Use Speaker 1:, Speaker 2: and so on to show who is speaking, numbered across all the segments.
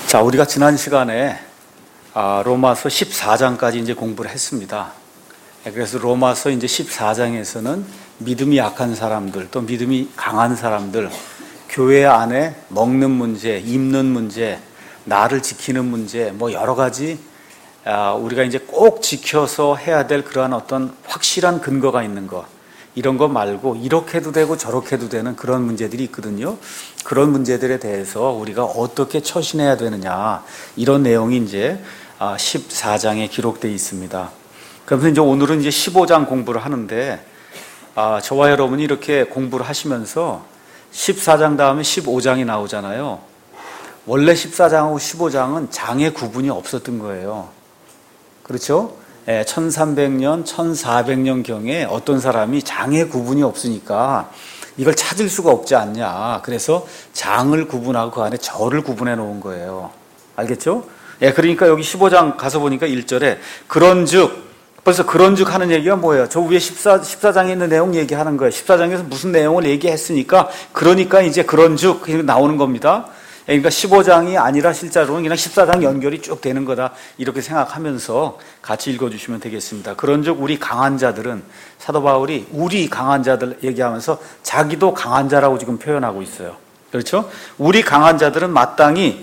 Speaker 1: 자, 우리가 지난 시간에 로마서 14장까지 이제 공부를 했습니다. 그래서 로마서 이제 14장에서는 믿음이 약한 사람들, 또 믿음이 강한 사람들, 교회 안에 먹는 문제, 입는 문제, 나를 지키는 문제, 뭐 여러 가지 우리가 이제 꼭 지켜서 해야 될 그러한 어떤 확실한 근거가 있는 것, 이런 거 말고 이렇게 해도 되고 저렇게 해도 되는 그런 문제들이 있거든요. 그런 문제들에 대해서 우리가 어떻게 처신해야 되느냐, 이런 내용이 이제 14장에 기록되어 있습니다. 그래서 이제 오늘은 이제 15장 공부를 하는데, 저와 여러분이 이렇게 공부를 하시면서 14장 다음에 15장이 나오잖아요. 원래 14장하고 15장은 장의 구분이 없었던 거예요. 그렇죠? 1300년, 1400년 경에 어떤 사람이 장의 구분이 없으니까 이걸 찾을 수가 없지 않냐. 그래서 장을 구분하고 그 안에 절을 구분해 놓은 거예요. 알겠죠? 그러니까 여기 15장 가서 보니까 1절에 그런즉, 벌써 그런즉 하는 얘기가 뭐예요? 저 위에 14장에 있는 내용 얘기하는 거예요. 14장에서 무슨 내용을 얘기했으니까, 그러니까 이제 그런즉 나오는 겁니다. 그러니까 15장이 아니라 실제로는 그냥 14장 연결이 쭉 되는 거다, 이렇게 생각하면서 같이 읽어주시면 되겠습니다. 그런즉 우리 강한 자들은, 사도 바울이 우리 강한 자들 얘기하면서 자기도 강한 자라고 지금 표현하고 있어요. 그렇죠? 우리 강한 자들은 마땅히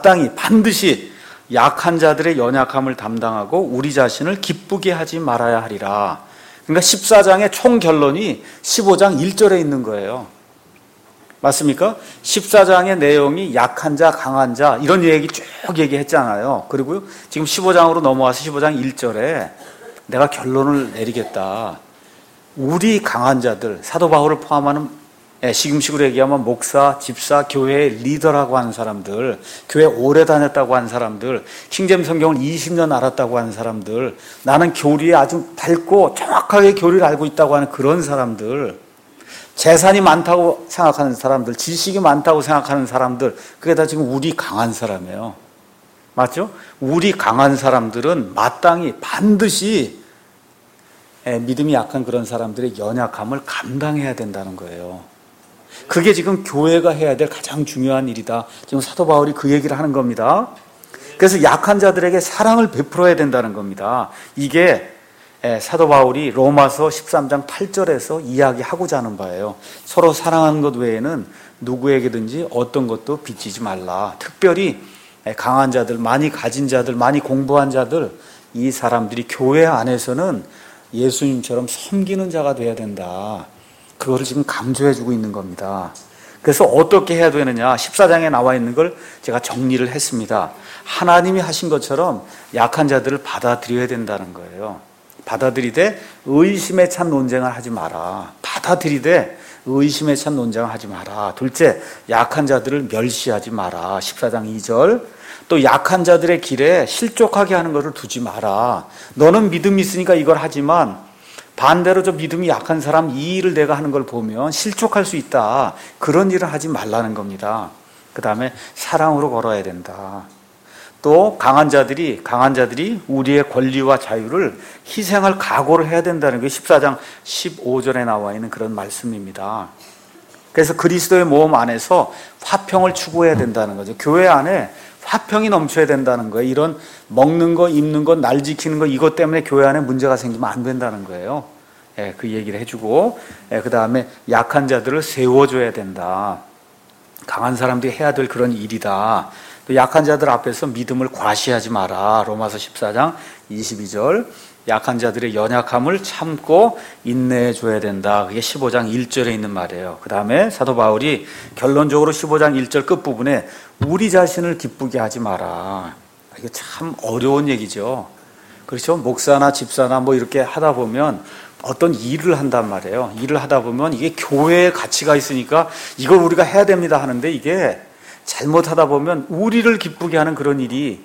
Speaker 1: 반드시 약한 자들의 연약함을 담당하고 우리 자신을 기쁘게 하지 말아야 하리라. 그러니까 14장의 총 결론이 15장 1절에 있는 거예요. 맞습니까? 14장의 내용이 약한 자, 강한 자, 이런 얘기 쭉 얘기했잖아요. 그리고 지금 15장으로 넘어와서 15장 1절에 내가 결론을 내리겠다. 우리 강한 자들, 사도 바울을 포함하는, 지금식으로 얘기하면 목사, 집사, 교회의 리더라고 하는 사람들, 교회 오래 다녔다고 하는 사람들, 킹제임스 성경을 20년 알았다고 하는 사람들, 나는 교리에 아주 밝고 정확하게 교리를 알고 있다고 하는 그런 사람들, 재산이 많다고 생각하는 사람들, 지식이 많다고 생각하는 사람들, 그게 다 지금 우리 강한 사람이에요. 맞죠? 우리 강한 사람들은 마땅히 반드시 믿음이 약한 그런 사람들의 연약함을 감당해야 된다는 거예요. 그게 지금 교회가 해야 될 가장 중요한 일이다. 지금 사도 바울이 그 얘기를 하는 겁니다. 그래서 약한 자들에게 사랑을 베풀어야 된다는 겁니다. 이게 사도 바울이 로마서 13장 8절에서 이야기하고자 하는 바예요. 서로 사랑하는 것 외에는 누구에게든지 어떤 것도 빚지지 말라. 특별히 강한 자들, 많이 가진 자들, 많이 공부한 자들, 이 사람들이 교회 안에서는 예수님처럼 섬기는 자가 돼야 된다. 그거를 지금 강조해주고 있는 겁니다. 그래서 어떻게 해야 되느냐, 14장에 나와 있는 걸 제가 정리를 했습니다. 하나님이 하신 것처럼 약한 자들을 받아들여야 된다는 거예요. 받아들이되 의심에 찬 논쟁을 하지 마라. 받아들이되 의심에 찬 논쟁을 하지 마라. 둘째, 약한 자들을 멸시하지 마라. 14장 2절. 또 약한 자들의 길에 실족하게 하는 것을 두지 마라. 너는 믿음이 있으니까 이걸 하지만 반대로 저 믿음이 약한 사람 이 일을 내가 하는 걸 보면 실족할 수 있다. 그런 일을 하지 말라는 겁니다. 그 다음에 사랑으로 걸어야 된다. 또 강한 자들이 우리의 권리와 자유를 희생할 각오를 해야 된다는 게 14장 15절에 나와 있는 그런 말씀입니다. 그래서 그리스도의 모험 안에서 화평을 추구해야 된다는 거죠. 교회 안에 화평이 넘쳐야 된다는 거예요. 이런 먹는 거, 입는 거, 날 지키는 거, 이것 때문에 교회 안에 문제가 생기면 안 된다는 거예요. 그 얘기를 해주고, 그 다음에 약한 자들을 세워줘야 된다. 강한 사람들이 해야 될 그런 일이다. 또 약한 자들 앞에서 믿음을 과시하지 마라. 로마서 14장 22절. 약한 자들의 연약함을 참고 인내해줘야 된다. 그게 15장 1절에 있는 말이에요. 그 다음에 사도 바울이 결론적으로 15장 1절 끝부분에 우리 자신을 기쁘게 하지 마라. 이게 참 어려운 얘기죠. 그렇죠? 목사나 집사나 뭐 이렇게 하다 보면 어떤 일을 한단 말이에요. 일을 하다 보면 이게 교회의 가치가 있으니까 이걸 우리가 해야 됩니다 하는데, 이게 잘못하다 보면 우리를 기쁘게 하는 그런 일이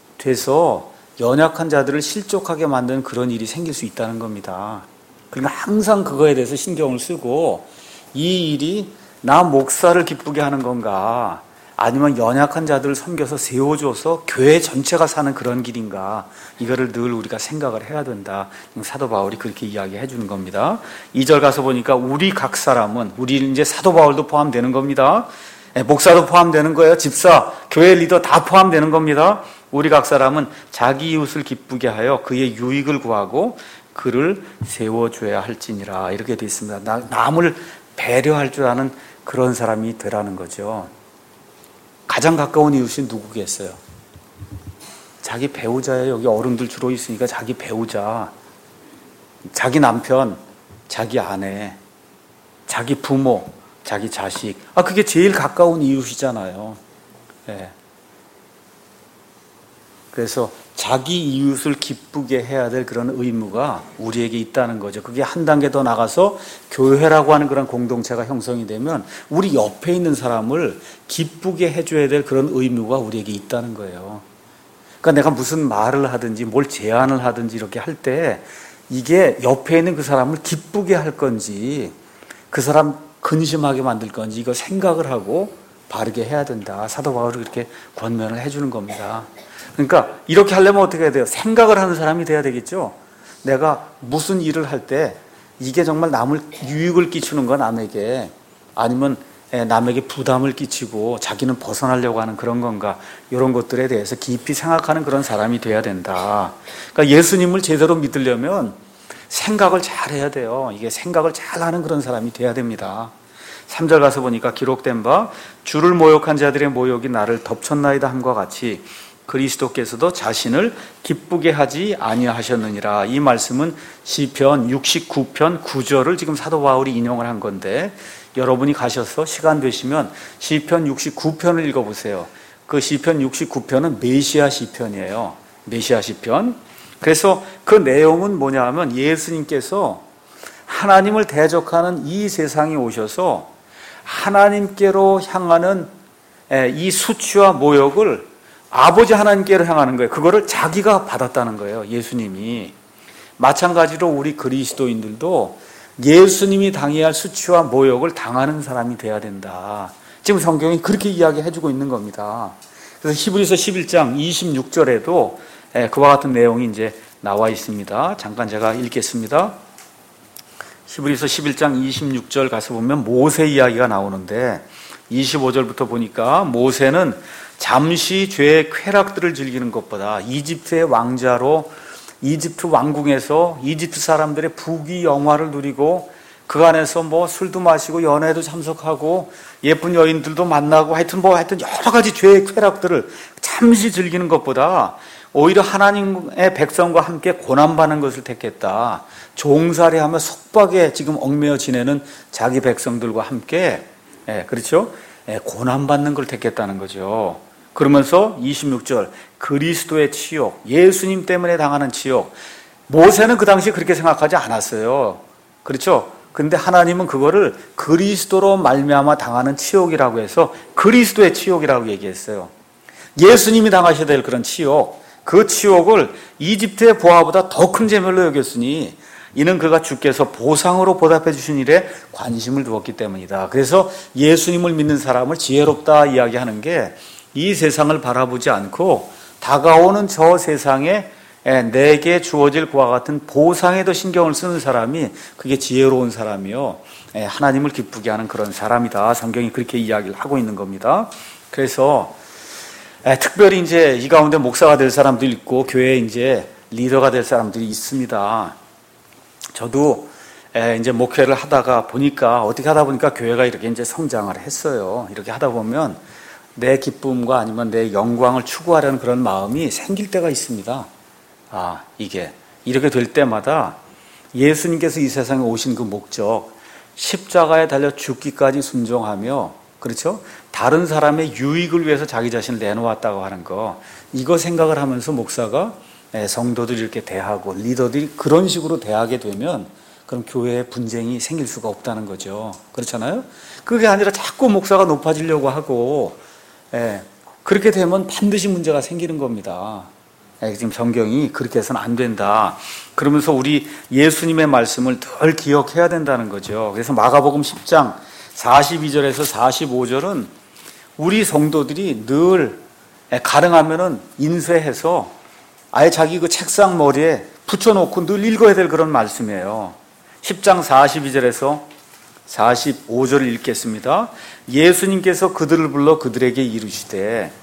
Speaker 1: 돼서 연약한 자들을 실족하게 만드는 그런 일이 생길 수 있다는 겁니다. 그러니까 항상 그거에 대해서 신경을 쓰고, 이 일이 나 목사를 기쁘게 하는 건가, 아니면 연약한 자들을 섬겨서 세워줘서 교회 전체가 사는 그런 길인가, 이거를 늘 우리가 생각을 해야 된다. 사도 바울이 그렇게 이야기해 주는 겁니다. 2절 가서 보니까 우리 각 사람은, 우리 이제 사도 바울도 포함되는 겁니다. 목사도 포함되는 거예요. 집사, 교회 리더 다 포함되는 겁니다. 우리 각 사람은 자기 이웃을 기쁘게 하여 그의 유익을 구하고 그를 세워줘야 할지니라. 이렇게 되어 있습니다. 남을 배려할 줄 아는 그런 사람이 되라는 거죠. 가장 가까운 이웃이 누구겠어요? 자기 배우자예요. 여기 어른들 주로 있으니까 자기 배우자, 자기 남편, 자기 아내, 자기 부모, 자기 자식. 그게 제일 가까운 이웃이잖아요. 네. 그래서 자기 이웃을 기쁘게 해야 될 그런 의무가 우리에게 있다는 거죠. 그게 한 단계 더 나가서 교회라고 하는 그런 공동체가 형성이 되면 우리 옆에 있는 사람을 기쁘게 해줘야 될 그런 의무가 우리에게 있다는 거예요. 그러니까 내가 무슨 말을 하든지 뭘 제안을 하든지 이렇게 할 때 이게 옆에 있는 그 사람을 기쁘게 할 건지 그 사람 근심하게 만들 건지 이거 생각을 하고 바르게 해야 된다. 사도 바울이 그렇게 권면을 해주는 겁니다. 그러니까 이렇게 하려면 어떻게 해야 돼요? 생각을 하는 사람이 돼야 되겠죠. 내가 무슨 일을 할 때 이게 정말 남을 유익을 끼치는 건 남에게, 아니면 남에게 부담을 끼치고 자기는 벗어나려고 하는 그런 건가, 이런 것들에 대해서 깊이 생각하는 그런 사람이 돼야 된다. 그러니까 예수님을 제대로 믿으려면 생각을 잘 해야 돼요. 이게 생각을 잘 하는 그런 사람이 돼야 됩니다. 3절 가서 보니까 기록된 바 주를 모욕한 자들의 모욕이 나를 덮쳤나이다 함과 같이 그리스도께서도 자신을 기쁘게 하지 아니하셨느니라. 이 말씀은 시편 69편 9절을 지금 사도 바울이 인용을 한 건데, 여러분이 가셔서 시간 되시면 시편 69편을 읽어보세요. 그 시편 69편은 메시아 시편이에요. 메시아 시편. 그래서 그 내용은 뭐냐 하면 예수님께서 하나님을 대적하는 이 세상에 오셔서 하나님께로 향하는 이 수치와 모욕을 아버지 하나님께로 향하는 거예요. 그거를 자기가 받았다는 거예요. 예수님이. 마찬가지로 우리 그리스도인들도 예수님이 당해야 할 수치와 모욕을 당하는 사람이 돼야 된다. 지금 성경이 그렇게 이야기해주고 있는 겁니다. 그래서 히브리서 11장 26절에도 그와 같은 내용이 이제 나와 있습니다. 잠깐 제가 읽겠습니다. 히브리서 11장 26절 가서 보면 모세 이야기가 나오는데 25절부터 보니까 모세는 잠시 죄의 쾌락들을 즐기는 것보다 이집트의 왕자로 이집트 왕궁에서 이집트 사람들의 부귀 영화를 누리고 그 안에서 뭐 술도 마시고 연애도 참석하고 예쁜 여인들도 만나고 하여튼 여러 가지 죄의 쾌락들을 잠시 즐기는 것보다 오히려 하나님의 백성과 함께 고난받는 것을 택했다. 종살이하며 속박에 지금 얽매여 지내는 자기 백성들과 함께 그렇죠? 고난받는 걸 택했다는 거죠. 그러면서 26절 그리스도의 치욕, 예수님 때문에 당하는 치욕. 모세는 그 당시 그렇게 생각하지 않았어요. 그렇죠? 근데 하나님은 그거를 그리스도로 말미암아 당하는 치욕이라고 해서 그리스도의 치욕이라고 얘기했어요. 예수님이 당하셔야 될 그런 치욕, 그 치욕을 이집트의 보화보다 더 큰 재물로 여겼으니 이는 그가 주께서 보상으로 보답해 주신 일에 관심을 두었기 때문이다. 그래서 예수님을 믿는 사람을 지혜롭다 이야기하는 게 이 세상을 바라보지 않고 다가오는 저 세상에 내게 주어질 그와 같은 보상에 더 신경을 쓰는 사람이 그게 지혜로운 사람이요, 하나님을 기쁘게 하는 그런 사람이다. 성경이 그렇게 이야기를 하고 있는 겁니다. 그래서 특별히 이제 이 가운데 목사가 될 사람도 있고 교회에 이제 리더가 될 사람들이 있습니다. 저도 이제 목회를 하다가 보니까 어떻게 하다 보니까 교회가 이렇게 이제 성장을 했어요. 이렇게 하다 보면 내 기쁨과 아니면 내 영광을 추구하려는 그런 마음이 생길 때가 있습니다. 이게 이렇게 될 때마다 예수님께서 이 세상에 오신 그 목적, 십자가에 달려 죽기까지 순종하며, 그렇죠? 다른 사람의 유익을 위해서 자기 자신을 내놓았다고 하는 거, 이거 생각을 하면서 목사가 성도들이 이렇게 대하고 리더들이 그런 식으로 대하게 되면 그럼 교회에 분쟁이 생길 수가 없다는 거죠. 그렇잖아요? 그게 아니라 자꾸 목사가 높아지려고 하고 그렇게 되면 반드시 문제가 생기는 겁니다. 지금 성경이 그렇게 해서는 안 된다. 그러면서 우리 예수님의 말씀을 늘 기억해야 된다는 거죠. 그래서 마가복음 10장 42절에서 45절은 우리 성도들이 늘 가능하면은 인쇄해서 아예 자기 그 책상 머리에 붙여놓고 늘 읽어야 될 그런 말씀이에요. 10장 42절에서 45절을 읽겠습니다. 예수님께서 그들을 불러 그들에게 이르시되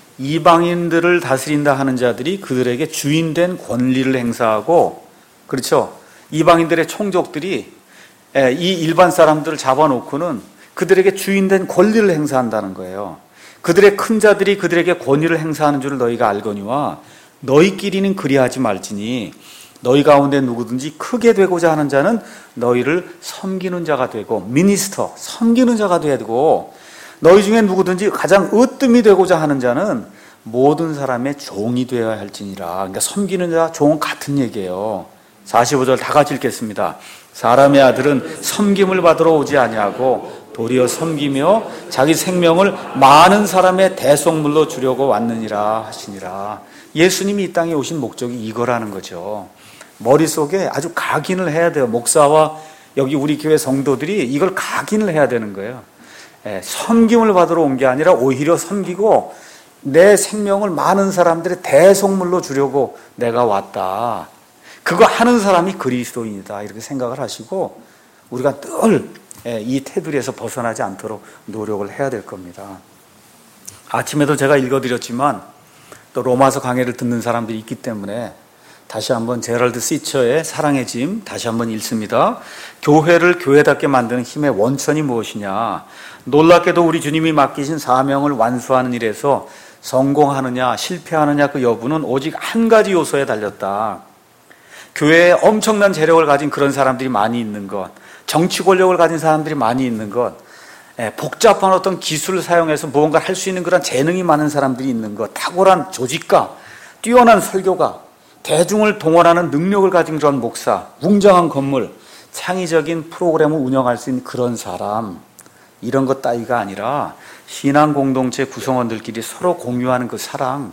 Speaker 1: 이방인들을 다스린다 하는 자들이 그들에게 주인된 권리를 행사하고, 그렇죠? 이방인들의 총족들이 이 일반 사람들을 잡아놓고는 그들에게 주인된 권리를 행사한다는 거예요. 그들의 큰 자들이 그들에게 권위를 행사하는 줄을 너희가 알거니와 너희끼리는 그리하지 말지니 너희 가운데 누구든지 크게 되고자 하는 자는 너희를 섬기는 자가 되고, 미니스터, 섬기는 자가 되고, 너희 중에 누구든지 가장 으뜸이 되고자 하는 자는 모든 사람의 종이 되어야 할지니라. 그러니까 섬기는 자, 종은 같은 얘기예요. 45절 다 같이 읽겠습니다. 사람의 아들은 섬김을 받으러 오지 아니하고 도리어 섬기며 자기 생명을 많은 사람의 대속물로 주려고 왔느니라 하시니라. 예수님이 이 땅에 오신 목적이 이거라는 거죠. 머릿속에 아주 각인을 해야 돼요. 목사와 여기 우리 교회 성도들이 이걸 각인을 해야 되는 거예요. 섬김을 받으러 온 게 아니라 오히려 섬기고 내 생명을 많은 사람들의 대속물로 주려고 내가 왔다. 그거 하는 사람이 그리스도인이다. 이렇게 생각을 하시고 우리가 늘 이 테두리에서 벗어나지 않도록 노력을 해야 될 겁니다. 아침에도 제가 읽어드렸지만 또 로마서 강해를 듣는 사람들이 있기 때문에 다시 한번 제럴드 시처의 사랑의 짐 다시 한번 읽습니다. 교회를 교회답게 만드는 힘의 원천이 무엇이냐? 놀랍게도 우리 주님이 맡기신 사명을 완수하는 일에서 성공하느냐 실패하느냐 그 여부는 오직 한 가지 요소에 달렸다. 교회에 엄청난 재력을 가진 그런 사람들이 많이 있는 것, 정치 권력을 가진 사람들이 많이 있는 것, 복잡한 어떤 기술을 사용해서 무언가를 할 수 있는 그런 재능이 많은 사람들이 있는 것, 탁월한 조직가, 뛰어난 설교가, 대중을 동원하는 능력을 가진 그런 목사, 웅장한 건물, 창의적인 프로그램을 운영할 수 있는 그런 사람, 이런 것 따위가 아니라 신앙 공동체 구성원들끼리 서로 공유하는 그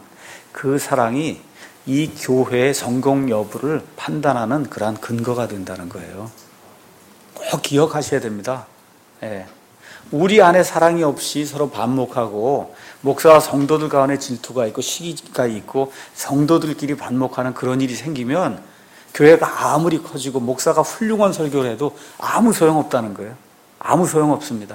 Speaker 1: 사랑이 이 교회의 성공 여부를 판단하는 그러한 근거가 된다는 거예요. 꼭 기억하셔야 됩니다. 우리 안에 사랑이 없이 서로 반목하고 목사와 성도들 가운데 질투가 있고 시기가 있고 성도들끼리 반목하는 그런 일이 생기면 교회가 아무리 커지고 목사가 훌륭한 설교를 해도 아무 소용없다는 거예요. 아무 소용없습니다.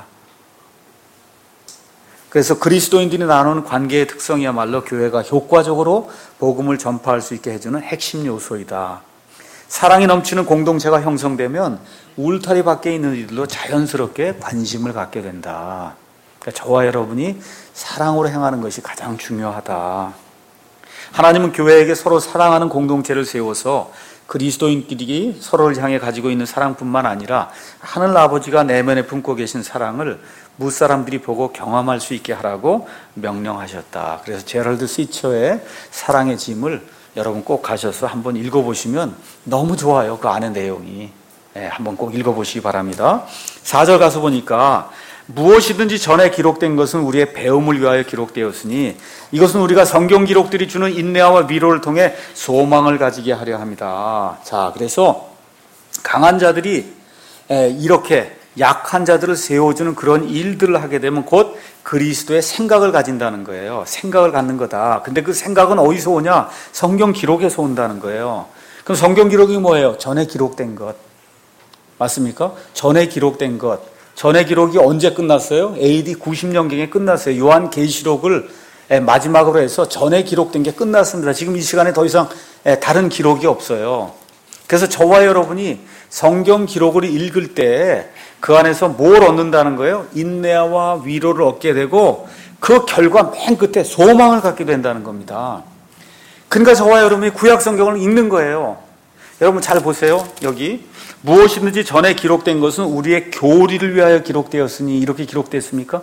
Speaker 1: 그래서 그리스도인들이 나누는 관계의 특성이야말로 교회가 효과적으로 복음을 전파할 수 있게 해주는 핵심 요소이다. 사랑이 넘치는 공동체가 형성되면 울타리 밖에 있는 이들도 자연스럽게 관심을 갖게 된다. 그러니까 저와 여러분이 사랑으로 행하는 것이 가장 중요하다. 하나님은 교회에게 서로 사랑하는 공동체를 세워서 그리스도인끼리 서로를 향해 가지고 있는 사랑뿐만 아니라 하늘 아버지가 내면에 품고 계신 사랑을 무사람들이 보고 경험할 수 있게 하라고 명령하셨다. 그래서 제럴드 시처의 사랑의 짐을 여러분 꼭 가셔서 한번 읽어보시면 너무 좋아요. 그 안의 내용이. 한번 꼭 읽어보시기 바랍니다. 4절 가서 보니까 무엇이든지 전에 기록된 것은 우리의 배움을 위하여 기록되었으니 이것은 우리가 성경 기록들이 주는 인내와 위로를 통해 소망을 가지게 하려 합니다. 자, 그래서 강한 자들이 이렇게 약한 자들을 세워주는 그런 일들을 하게 되면 곧 그리스도의 생각을 가진다는 거예요. 생각을 갖는 거다. 근데 그 생각은 어디서 오냐? 성경 기록에서 온다는 거예요. 그럼 성경 기록이 뭐예요? 전에 기록된 것. 맞습니까? 전에 기록된 것. 전의 기록이 언제 끝났어요? AD 90년경에 끝났어요. 요한계시록을 마지막으로 해서 전에 기록된 게 끝났습니다. 지금 이 시간에 더 이상 다른 기록이 없어요. 그래서 저와 여러분이 성경 기록을 읽을 때 그 안에서 뭘 얻는다는 거예요? 인내와 위로를 얻게 되고 그 결과 맨 끝에 소망을 갖게 된다는 겁니다. 그러니까 저와 여러분이 구약 성경을 읽는 거예요. 여러분 잘 보세요. 여기 무엇이든지 전에 기록된 것은 우리의 교리를 위하여 기록되었으니 이렇게 기록됐습니까?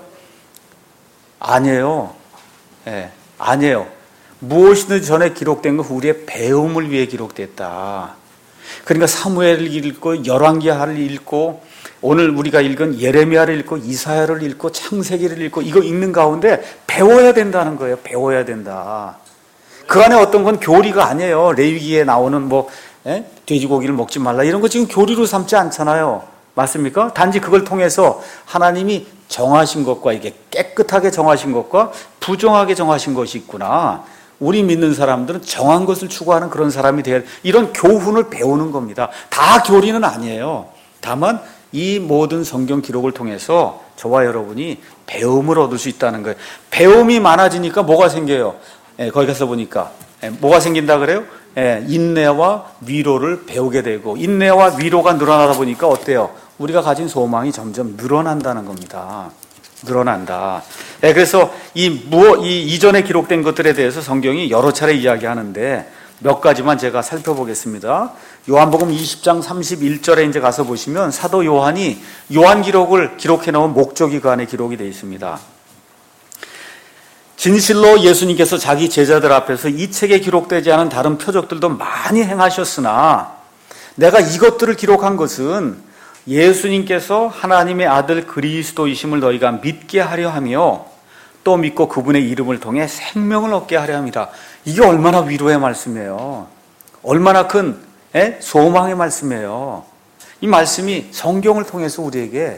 Speaker 1: 아니에요. 아니에요. 무엇이든지 전에 기록된 것은 우리의 배움을 위해 기록됐다. 그러니까 사무엘을 읽고 열왕기하를 읽고 오늘 우리가 읽은 예레미야를 읽고 이사야를 읽고 창세기를 읽고 이거 읽는 가운데 배워야 된다는 거예요. 배워야 된다. 그 안에 어떤 건 교리가 아니에요. 레위기에 나오는 돼지고기를 먹지 말라 이런 거 지금 교리로 삼지 않잖아요. 맞습니까? 단지 그걸 통해서 하나님이 정하신 것과 이게 깨끗하게 정하신 것과 부정하게 정하신 것이 있구나. 우리 믿는 사람들은 정한 것을 추구하는 그런 사람이 돼야 이런 교훈을 배우는 겁니다. 다 교리는 아니에요. 다만 이 모든 성경 기록을 통해서 저와 여러분이 배움을 얻을 수 있다는 거예요. 배움이 많아지니까 뭐가 생겨요? 거기 가서 보니까 뭐가 생긴다 그래요? 인내와 위로를 배우게 되고, 인내와 위로가 늘어나다 보니까 어때요? 우리가 가진 소망이 점점 늘어난다는 겁니다. 늘어난다. 그래서 이 이전에 기록된 것들에 대해서 성경이 여러 차례 이야기하는데 몇 가지만 제가 살펴보겠습니다. 요한복음 20장 31절에 이제 가서 보시면 사도 요한이 요한 기록을 기록해 놓은 목조기 그 안에 기록이 되어 있습니다. 진실로 예수님께서 자기 제자들 앞에서 이 책에 기록되지 않은 다른 표적들도 많이 행하셨으나 내가 이것들을 기록한 것은 예수님께서 하나님의 아들 그리스도이심을 너희가 믿게 하려 하며 또 믿고 그분의 이름을 통해 생명을 얻게 하려 합니다. 이게 얼마나 위로의 말씀이에요. 얼마나 큰 소망의 말씀이에요. 이 말씀이 성경을 통해서 우리에게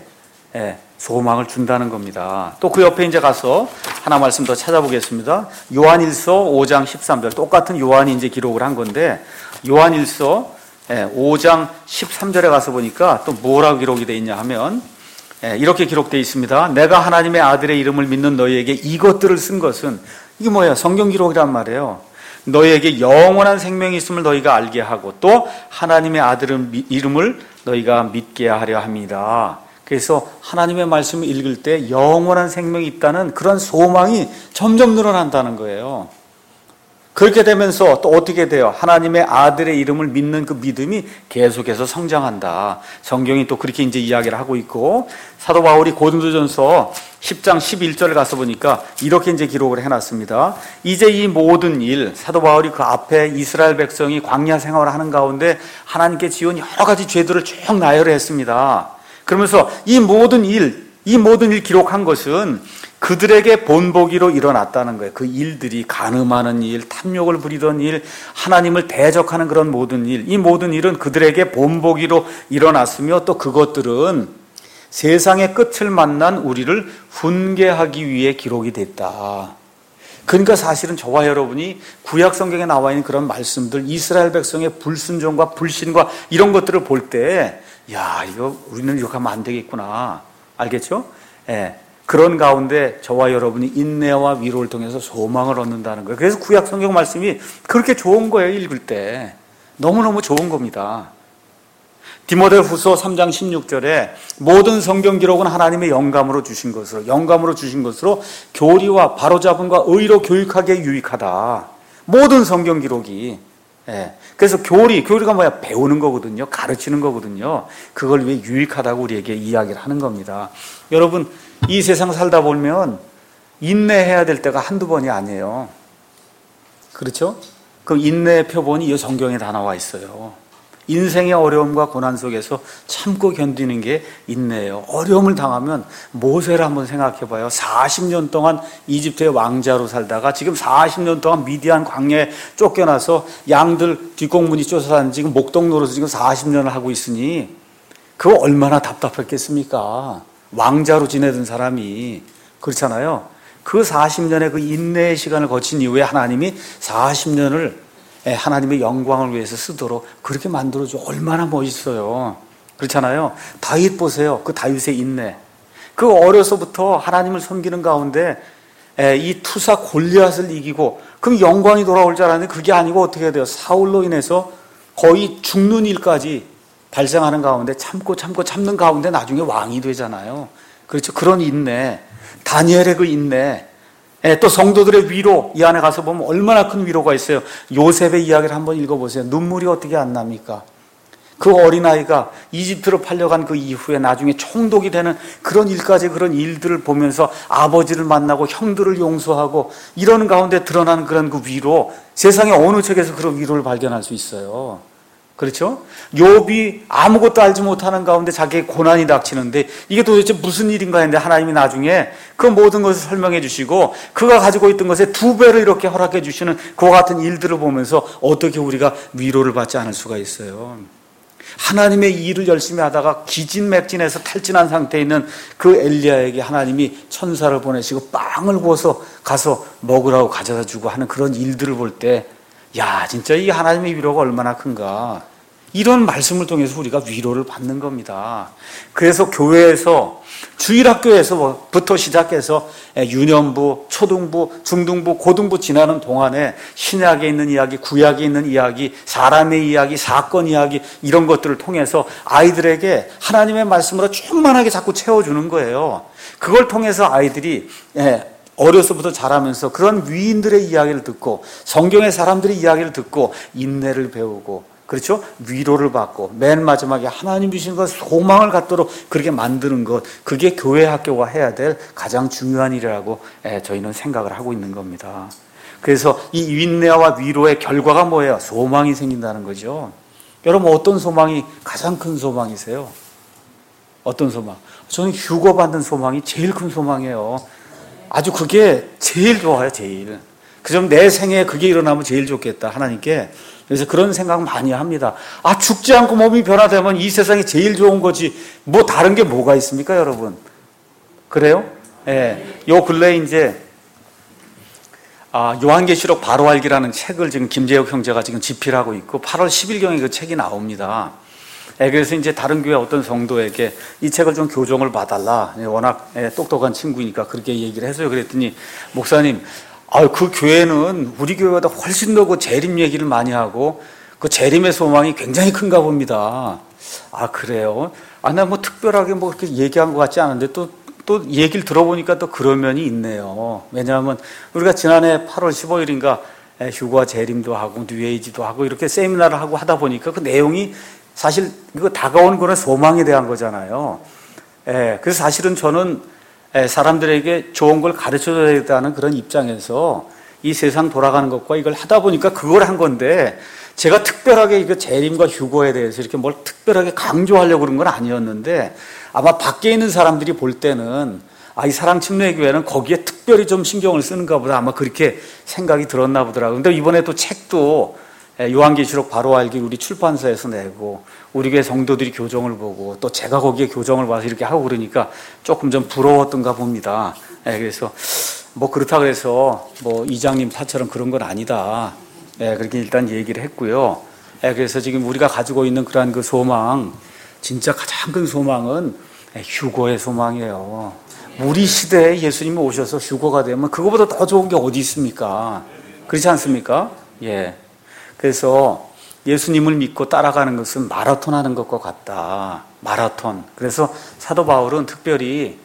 Speaker 1: 소망을 준다는 겁니다. 또 그 옆에 이제 가서 하나 말씀 더 찾아보겠습니다. 요한일서 5장 13절, 똑같은 요한이 이제 기록을 한 건데 요한일서 5장 13절에 가서 보니까 또 뭐라고 기록이 되어 있냐 하면 이렇게 기록되어 있습니다. 내가 하나님의 아들의 이름을 믿는 너희에게 이것들을 쓴 것은, 이게 뭐예요? 성경 기록이란 말이에요. 너희에게 영원한 생명이 있음을 너희가 알게 하고 또 하나님의 아들의 이름을 너희가 믿게 하려 합니다. 그래서 하나님의 말씀을 읽을 때 영원한 생명이 있다는 그런 소망이 점점 늘어난다는 거예요. 그렇게 되면서 또 어떻게 돼요? 하나님의 아들의 이름을 믿는 그 믿음이 계속해서 성장한다. 성경이 또 그렇게 이제 이야기를 하고 있고, 사도 바울이 고린도전서 10장 11절을 가서 보니까 이렇게 이제 기록을 해놨습니다. 이제 이 모든 일, 사도 바울이 그 앞에 이스라엘 백성이 광야 생활을 하는 가운데 하나님께 지은 여러 가지 죄들을 쭉 나열했습니다. 그러면서 이 모든 일 기록한 것은 그들에게 본보기로 일어났다는 거예요. 그 일들이 간음하는 일, 탐욕을 부리던 일, 하나님을 대적하는 그런 모든 일, 이 모든 일은 그들에게 본보기로 일어났으며 또 그것들은 세상의 끝을 만난 우리를 훈계하기 위해 기록이 됐다. 그러니까 사실은 저와 여러분이 구약 성경에 나와 있는 그런 말씀들, 이스라엘 백성의 불순종과 불신과 이런 것들을 볼 때, 야, 이거 우리는 이렇게 하면 안 되겠구나. 알겠죠? 그런 가운데 저와 여러분이 인내와 위로를 통해서 소망을 얻는다는 거예요. 그래서 구약 성경 말씀이 그렇게 좋은 거예요. 읽을 때 너무너무 좋은 겁니다. 디모데후서 3장 16절에 모든 성경 기록은 하나님의 영감으로 주신 것으로 교리와 바로잡음과 의로 교육하기에 유익하다. 모든 성경 기록이. 그래서 교리가 뭐야? 배우는 거거든요. 가르치는 거거든요. 그걸 왜 유익하다고 우리에게 이야기를 하는 겁니다. 여러분, 이 세상 살다 보면 인내해야 될 때가 한두 번이 아니에요. 그렇죠? 그 인내의 표본이 이 성경에 다 나와 있어요. 인생의 어려움과 고난 속에서 참고 견디는 게 인내예요. 어려움을 당하면 모세를 한번 생각해 봐요. 40년 동안 이집트의 왕자로 살다가 지금 40년 동안 미디안 광야에 쫓겨나서 양들 뒷공문이 쫓아다니는 지금 목동 노릇을 지금 40년을 하고 있으니 그거 얼마나 답답했겠습니까? 왕자로 지내던 사람이. 그렇잖아요. 그 40년의 그 인내의 시간을 거친 이후에 하나님이 40년을 하나님의 영광을 위해서 쓰도록 그렇게 만들어줘. 얼마나 멋있어요. 그렇잖아요. 다윗 보세요. 그 다윗의 인내. 그 어려서부터 하나님을 섬기는 가운데 이 투사 골리앗을 이기고 그럼 영광이 돌아올 줄 알았는데 그게 아니고 어떻게 돼요? 사울로 인해서 거의 죽는 일까지 발생하는 가운데 참는 가운데 나중에 왕이 되잖아요. 그렇죠. 그런 인내. 다니엘의 그 인내. 또 성도들의 위로, 이 안에 가서 보면 얼마나 큰 위로가 있어요. 요셉의 이야기를 한번 읽어보세요. 눈물이 어떻게 안 납니까? 그 어린아이가 이집트로 팔려간 그 이후에 나중에 총독이 되는 그런 일까지, 그런 일들을 보면서 아버지를 만나고 형들을 용서하고 이러는 가운데 드러나는 그런 그 위로, 세상의 어느 책에서 그런 위로를 발견할 수 있어요. 그렇죠? 욥이 아무것도 알지 못하는 가운데 자기의 고난이 닥치는데 이게 도대체 무슨 일인가 했는데 하나님이 나중에 그 모든 것을 설명해 주시고 그가 가지고 있던 것에 2배를 이렇게 허락해 주시는 그와 같은 일들을 보면서 어떻게 우리가 위로를 받지 않을 수가 있어요. 하나님의 일을 열심히 하다가 기진맥진해서 탈진한 상태에 있는 그 엘리야에게 하나님이 천사를 보내시고 빵을 구워서 가서 먹으라고 가져다 주고 하는 그런 일들을 볼 때 야, 진짜 이 하나님의 위로가 얼마나 큰가. 이런 말씀을 통해서 우리가 위로를 받는 겁니다. 그래서 교회에서 주일학교에서부터 시작해서 유년부, 초등부, 중등부, 고등부 지나는 동안에 신약에 있는 이야기, 구약에 있는 이야기, 사람의 이야기, 사건 이야기 이런 것들을 통해서 아이들에게 하나님의 말씀으로 충만하게 자꾸 채워주는 거예요. 그걸 통해서 아이들이 어려서부터 자라면서 그런 위인들의 이야기를 듣고 성경의 사람들의 이야기를 듣고 인내를 배우고 그렇죠? 위로를 받고 맨 마지막에 하나님 주신 것 소망을 갖도록 그렇게 만드는 것, 그게 교회 학교가 해야 될 가장 중요한 일이라고 저희는 생각을 하고 있는 겁니다. 그래서 이 인내와 위로의 결과가 뭐예요? 소망이 생긴다는 거죠. 여러분 어떤 소망이 가장 큰 소망이세요? 어떤 소망? 저는 휴거 받는 소망이 제일 큰 소망이에요. 아주 그게 제일 좋아요, 제일. 그럼 내 생에 그게 일어나면 제일 좋겠다, 하나님께. 그래서 그런 생각 많이 합니다. 죽지 않고 몸이 변화되면 이 세상이 제일 좋은 거지. 뭐 다른 게 뭐가 있습니까, 여러분? 그래요? 요 근래에 이제, 요한계시록 바로 알기라는 책을 지금 김재혁 형제가 지금 집필하고 있고, 8월 10일경에 그 책이 나옵니다. 그래서 이제 다른 교회 어떤 성도에게 이 책을 좀 교정을 봐달라. 워낙 똑똑한 친구니까 그렇게 얘기를 해서요. 그랬더니, 목사님, 그 교회는 우리 교회보다 훨씬 더 그 재림 얘기를 많이 하고 그 재림의 소망이 굉장히 큰가 봅니다. 그래요? 나 뭐 특별하게 뭐 그렇게 얘기한 것 같지 않은데 또 얘기를 들어보니까 또 그런 면이 있네요. 왜냐하면 우리가 지난해 8월 15일인가 휴거와 재림도 하고 뉴에이지도 하고 이렇게 세미나를 하고 하다 보니까 그 내용이 사실 이거 다가오는 그런 소망에 대한 거잖아요. 그래서 사실은 저는 사람들에게 좋은 걸 가르쳐줘야 되겠다는 그런 입장에서 이 세상 돌아가는 것과 이걸 하다 보니까 그걸 한 건데 제가 특별하게 이거 재림과 휴거에 대해서 이렇게 뭘 특별하게 강조하려고 그런 건 아니었는데 아마 밖에 있는 사람들이 볼 때는 이 사랑침례교회는 거기에 특별히 좀 신경을 쓰는가 보다 아마 그렇게 생각이 들었나 보더라고요. 근데 이번에 또 책도 요한계시록 바로 알기 우리 출판사에서 내고 우리 교회 성도들이 교정을 보고 또 제가 거기에 교정을 봐서 이렇게 하고 그러니까 조금 좀 부러웠던가 봅니다. 그래서 뭐 그렇다 그래서 뭐 이장님 사처럼 그런 건 아니다. 그렇게 일단 얘기를 했고요. 그래서 지금 우리가 가지고 있는 그러한 그 소망, 진짜 가장 큰 소망은 휴거의 소망이에요. 우리 시대에 예수님이 오셔서 휴거가 되면 그거보다 더 좋은 게 어디 있습니까? 그렇지 않습니까? 그래서 예수님을 믿고 따라가는 것은 마라톤 하는 것과 같다. 마라톤. 그래서 사도 바울은 특별히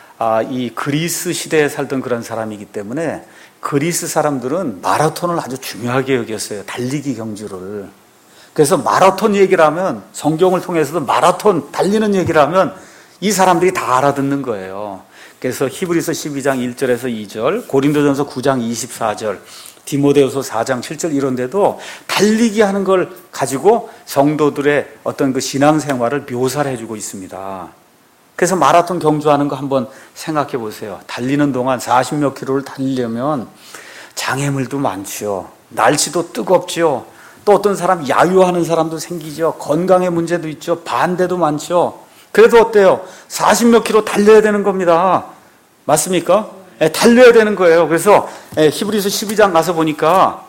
Speaker 1: 이 그리스 시대에 살던 그런 사람이기 때문에 그리스 사람들은 마라톤을 아주 중요하게 여겼어요. 달리기 경주를. 그래서 마라톤 얘기를 하면 성경을 통해서도 마라톤 달리는 얘기를 하면 이 사람들이 다 알아듣는 거예요. 그래서 히브리서 12장 1절에서 2절, 고린도전서 9장 24절, 디모데후서 4장 7절 이런 데도 달리기 하는 걸 가지고 성도들의 어떤 그 신앙생활을 묘사를 해주고 있습니다. 그래서 마라톤 경주하는 거 한번 생각해 보세요. 달리는 동안 40몇 킬로를 달리려면 장애물도 많죠. 날씨도 뜨겁죠. 또 어떤 사람 야유하는 사람도 생기죠. 건강의 문제도 있죠. 반대도 많죠. 그래도 어때요? 40몇 킬로 달려야 되는 겁니다. 맞습니까? 달려야 되는 거예요. 그래서 히브리서 12장 가서 보니까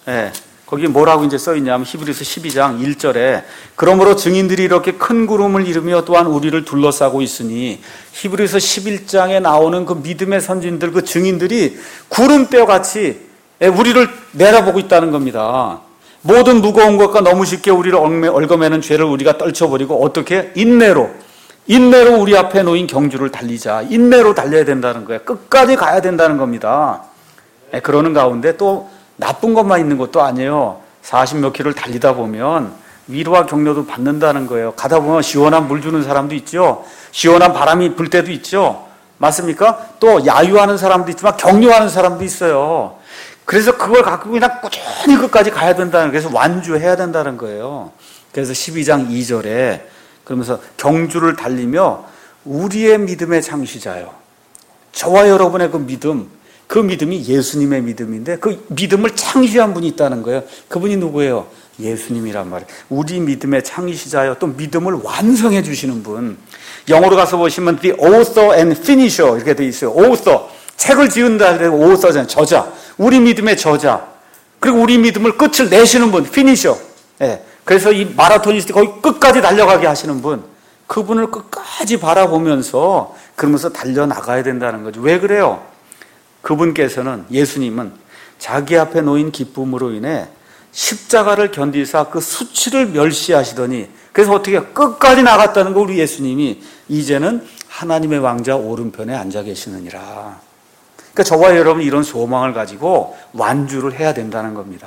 Speaker 1: 거기 뭐라고 이제 써 있냐면 히브리서 12장 1절에 그러므로 증인들이 이렇게 큰 구름을 이루며 또한 우리를 둘러싸고 있으니 히브리서 11장에 나오는 그 믿음의 선진들 그 증인들이 구름대와 같이 우리를 내다보고 있다는 겁니다. 모든 무거운 것과 너무 쉽게 우리를 얽어매는 죄를 우리가 떨쳐버리고 어떻게? 인내로 우리 앞에 놓인 경주를 달리자. 인내로 달려야 된다는 거예요. 끝까지 가야 된다는 겁니다. 그러는 가운데 또 나쁜 것만 있는 것도 아니에요. 40몇 킬로를 달리다 보면 위로와 격려도 받는다는 거예요. 가다 보면 시원한 물 주는 사람도 있죠. 시원한 바람이 불 때도 있죠. 맞습니까? 또 야유하는 사람도 있지만 격려하는 사람도 있어요. 그래서 그걸 갖고 그냥 꾸준히 끝까지 가야 된다는, 그래서 완주해야 된다는 거예요. 그래서 12장 2절에 그러면서 경주를 달리며 우리의 믿음의 창시자요. 저와 여러분의 그 믿음이 예수님의 믿음인데 그 믿음을 창시한 분이 있다는 거예요. 그분이 누구예요? 예수님이란 말이에요. 우리 믿음의 창시자요. 또 믿음을 완성해 주시는 분. 영어로 가서 보시면 the author and finisher 이렇게 돼 있어요. author. 책을 지은다 할 때 author잖아요. 저자. 우리 믿음의 저자. 그리고 우리 믿음을 끝을 내시는 분. finisher. 그래서 이 마라토니스트 거의 끝까지 달려가게 하시는 분, 그분을 끝까지 바라보면서 그러면서 달려나가야 된다는 거죠. 왜 그래요? 그분께서는, 예수님은 자기 앞에 놓인 기쁨으로 인해 십자가를 견디사 그 수치를 멸시하시더니, 그래서 어떻게 끝까지 나갔다는 거, 우리 예수님이 이제는 하나님의 왕자 오른편에 앉아 계시느니라. 그러니까 저와 여러분 이런 소망을 가지고 완주를 해야 된다는 겁니다.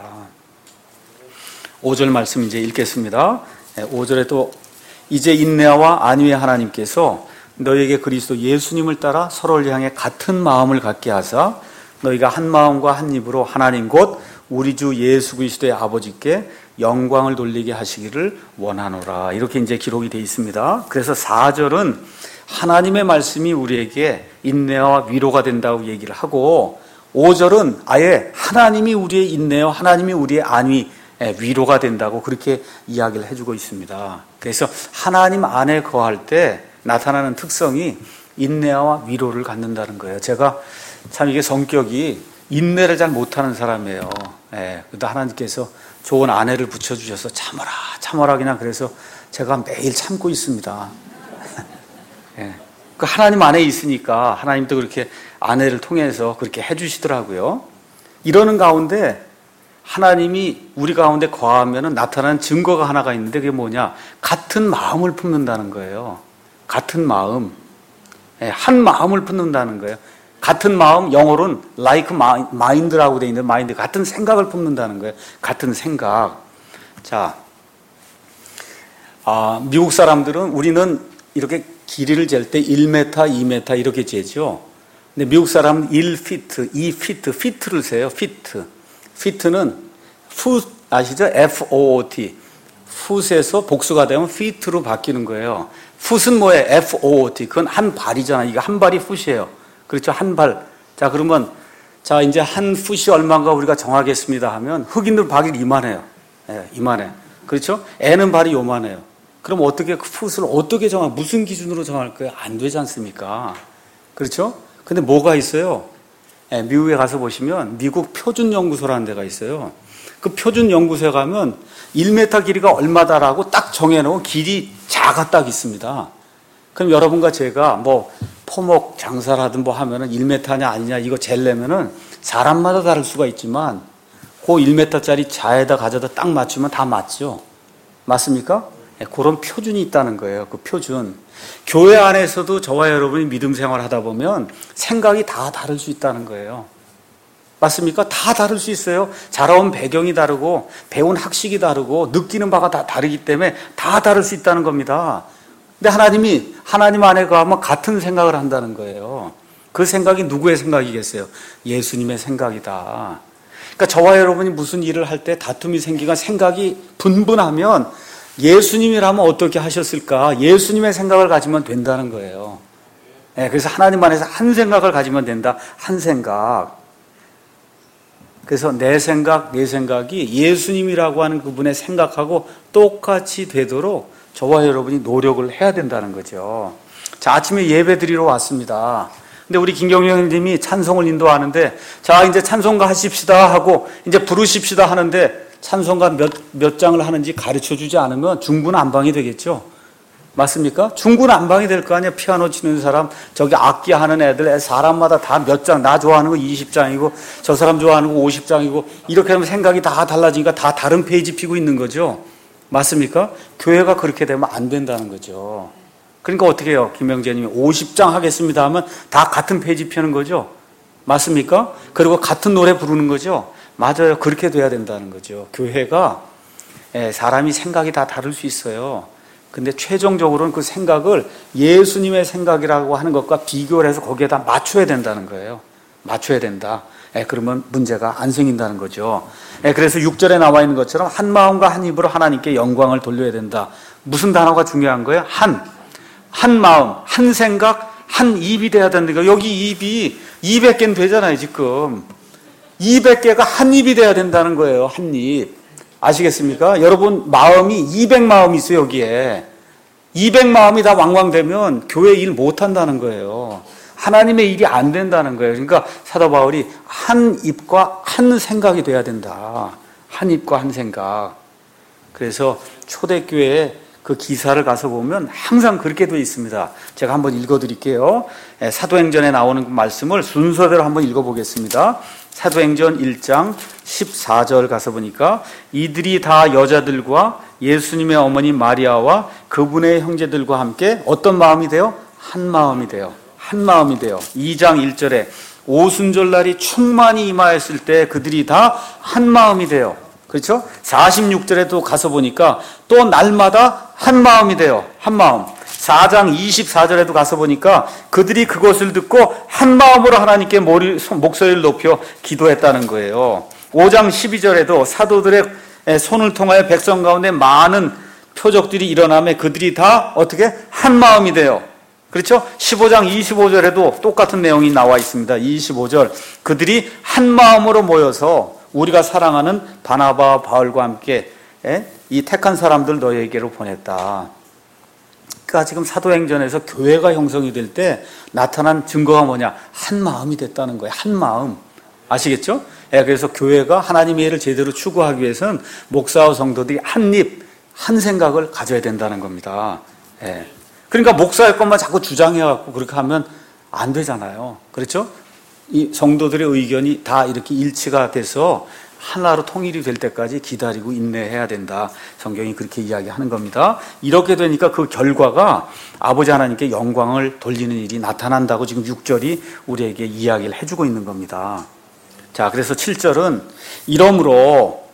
Speaker 1: 5절 말씀 이제 읽겠습니다. 5절에 또 이제 인내와 안위의 하나님께서 너희에게 그리스도 예수님을 따라 서로를 향해 같은 마음을 갖게 하사 너희가 한 마음과 한 입으로 하나님 곧 우리 주 예수 그리스도의 아버지께 영광을 돌리게 하시기를 원하노라. 이렇게 이제 기록이 되어 있습니다. 그래서 4절은 하나님의 말씀이 우리에게 인내와 위로가 된다고 얘기를 하고, 5절은 아예 하나님이 우리의 인내와 하나님이 우리의 안위, 위로가 된다고 그렇게 이야기를 해주고 있습니다. 그래서 하나님 안에 거할 때 나타나는 특성이 인내와 위로를 갖는다는 거예요. 제가 참 이게 성격이 인내를 잘 못하는 사람이에요. 그래도 하나님께서 좋은 아내를 붙여주셔서 참아라 참아라 그냥, 그래서 제가 매일 참고 있습니다. 그 하나님 안에 있으니까 하나님도 그렇게 아내를 통해서 그렇게 해주시더라고요. 이러는 가운데 하나님이 우리 가운데 거하면 나타나는 증거가 하나가 있는데, 그게 뭐냐? 같은 마음을 품는다는 거예요. 같은 마음. 한 마음을 품는다는 거예요. 같은 마음, 영어로는 like mind라고 되어 있는데, 마인드, 같은 생각을 품는다는 거예요. 같은 생각. 자, 미국 사람들은, 우리는 이렇게 길이를 잴 때 1m, 2m 이렇게 재죠. 근데 미국 사람은 1피트, 2피트, 피트를 세요. 피트. 피트는 foot 아시죠? F-O-O-T. foot에서 복수가 되면 feet로 바뀌는 거예요. foot은 뭐예요? F-O-O-T. 그건 한 발이잖아요. 이거 한 발이 foot이에요. 그렇죠? 한 발. 자, 그러면 자, 이제 한 foot이 얼마인가 우리가 정하겠습니다 하면 흑인들 발이 이만해요. 이만해. 그렇죠? 애는 발이 요만해요. 그럼 어떻게 그 foot을 어떻게 무슨 기준으로 정할 거예요? 안 되지 않습니까? 그렇죠? 근데 뭐가 있어요? 미국에 가서 보시면 미국 표준연구소라는 데가 있어요. 그 표준연구소에 가면 1m 길이가 얼마다라고 딱 정해놓은 길이 자가 딱 있습니다. 그럼 여러분과 제가 뭐 포목 장사를 하든 뭐 하면은 1m냐 아니냐 이거 잴려면은 사람마다 다를 수가 있지만 그 1m짜리 자에다 가져다 딱 맞추면 다 맞죠. 맞습니까? 그런 표준이 있다는 거예요. 그 표준. 교회 안에서도 저와 여러분이 믿음 생활을 하다 보면 생각이 다 다를 수 있다는 거예요. 맞습니까? 다 다를 수 있어요. 자라온 배경이 다르고 배운 학식이 다르고 느끼는 바가 다 다르기 때문에 다 다를 수 있다는 겁니다. 근데 하나님이 하나님 안에 가면 같은 생각을 한다는 거예요. 그 생각이 누구의 생각이겠어요? 예수님의 생각이다. 그러니까 저와 여러분이 무슨 일을 할 때 다툼이 생기거나 생각이 분분하면 예수님이라면 어떻게 하셨을까? 예수님의 생각을 가지면 된다는 거예요. 그래서 하나님 안에서 한 생각을 가지면 된다. 한 생각. 그래서 내 생각, 내 생각이 예수님이라고 하는 그분의 생각하고 똑같이 되도록 저와 여러분이 노력을 해야 된다는 거죠. 자, 아침에 예배 드리러 왔습니다. 근데 우리 김경영 형님이 찬송을 인도하는데, 자, 이제 찬송가 하십시다 하고, 이제 부르십시다 하는데, 찬송가 몇 장을 하는지 가르쳐 주지 않으면 중구난방이 되겠죠. 맞습니까? 중구난방이 될 거 아니에요. 피아노 치는 사람, 저기 악기 하는 애들, 사람마다 다 몇 장, 나 좋아하는 거 20장이고 저 사람 좋아하는 거 50장이고 이렇게 하면 생각이 다 달라지니까 다 다른 페이지 피고 있는 거죠. 맞습니까? 교회가 그렇게 되면 안 된다는 거죠. 그러니까 어떻게 해요? 김영재님이 50장 하겠습니다 하면 다 같은 페이지 피는 거죠. 맞습니까? 그리고 같은 노래 부르는 거죠. 맞아요. 그렇게 돼야 된다는 거죠. 교회가 사람이 생각이 다 다를 수 있어요. 근데 최종적으로는 그 생각을 예수님의 생각이라고 하는 것과 비교를 해서 거기에다 맞춰야 된다는 거예요. 맞춰야 된다. 그러면 문제가 안 생긴다는 거죠. 그래서 6절에 나와 있는 것처럼 한 마음과 한 입으로 하나님께 영광을 돌려야 된다. 무슨 단어가 중요한 거예요? 한 마음, 한 생각, 한 입이 돼야 된다는 거예요. 여기 입이 200개는 되잖아요, 지금. 200개가 한 입이 돼야 된다는 거예요, 한 입. 아시겠습니까? 여러분, 마음이 200마음이 있어요, 여기에. 200마음이 다 왕왕되면 교회 일 못 한다는 거예요. 하나님의 일이 안 된다는 거예요. 그러니까 사도 바울이 한 입과 한 생각이 돼야 된다. 한 입과 한 생각. 그래서 초대교회에 그 기사를 가서 보면 항상 그렇게 되어 있습니다. 제가 한번 읽어드릴게요. 사도행전에 나오는 말씀을 순서대로 한번 읽어보겠습니다. 사도행전 1장 14절 가서 보니까 이들이 다 여자들과 예수님의 어머니 마리아와 그분의 형제들과 함께 어떤 마음이 돼요? 한 마음이 돼요. 한 마음이 돼요. 2장 1절에 오순절날이 충만히 임하였을 때 그들이 다 한 마음이 돼요. 그렇죠? 46절에도 가서 보니까 또 날마다 한 마음이 돼요. 한 마음. 4장 24절에도 가서 보니까 그들이 그것을 듣고 한 마음으로 하나님께 목소리를 높여 기도했다는 거예요. 5장 12절에도 사도들의 손을 통하여 백성 가운데 많은 표적들이 일어나며 그들이 다 어떻게 한 마음이 돼요. 그렇죠? 15장 25절에도 똑같은 내용이 나와 있습니다. 25절 그들이 한 마음으로 모여서 우리가 사랑하는 바나바와 바울과 함께 이 택한 사람들 너희에게로 보냈다. 그러니까 지금 사도행전에서 교회가 형성이 될 때 나타난 증거가 뭐냐? 한 마음이 됐다는 거예요. 한 마음. 아시겠죠? 그래서 교회가 하나님의 일을 제대로 추구하기 위해서는 목사와 성도들이 한 입, 한 생각을 가져야 된다는 겁니다. 그러니까 목사의 것만 자꾸 주장해갖고 그렇게 하면 안 되잖아요. 그렇죠? 이 성도들의 의견이 다 이렇게 일치가 돼서 하나로 통일이 될 때까지 기다리고 인내해야 된다. 성경이 그렇게 이야기하는 겁니다. 이렇게 되니까 그 결과가 아버지 하나님께 영광을 돌리는 일이 나타난다고 지금 6절이 우리에게 이야기를 해주고 있는 겁니다. 자, 그래서 7절은 이러므로